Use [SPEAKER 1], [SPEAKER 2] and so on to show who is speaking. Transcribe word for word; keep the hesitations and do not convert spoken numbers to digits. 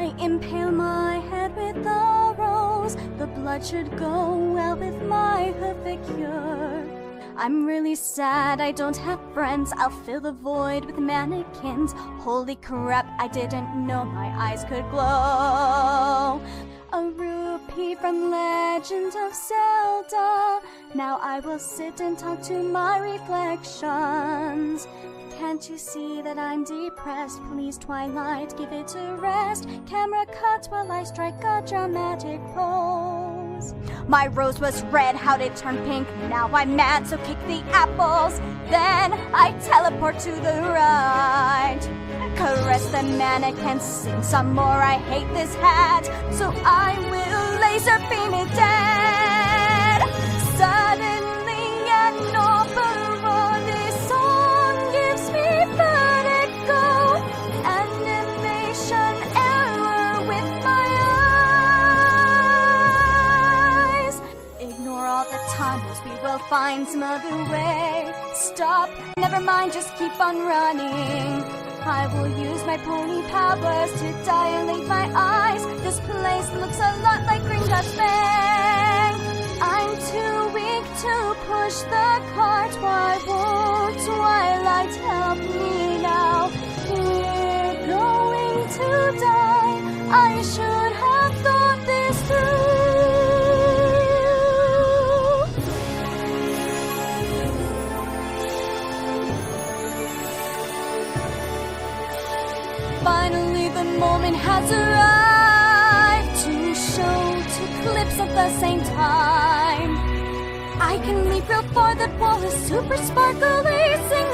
[SPEAKER 1] I impale my head with the rose, the blood should go well with my hoof-a-cure. I'm really sad I don't have friends, I'll fill the void with mannequins. Holy crap, I didn't know my eyes could glow. A rupee from Legend of Zelda. Now I will sit and talk to my reflections. Can't you see that I'm depressed? Please, Twilight, give it a rest. Camera cut while I strike a dramatic pose. My rose was red, how'd it turn pink? Now I'm mad, so kick the apples. Then I teleport to the right. Caress the mannequin, sing some more, I hate this hat. So I will laser beam it dead. Suddenly an opera, this song gives me vertigo. Animation error with my eyes. Ignore all the tunnels, we will find some other way. Stop, never mind, just keep on running. I will use my pony powers to dilate my eyes. This place looks a lot like Gringotts Bank. I'm too weak to push the cart. Why won't Twilight help me now? We're going to die. I should have thought this through. Finally the moment has arrived to show two clips at the same time. I can leap real far, that wall is super sparkly. Sing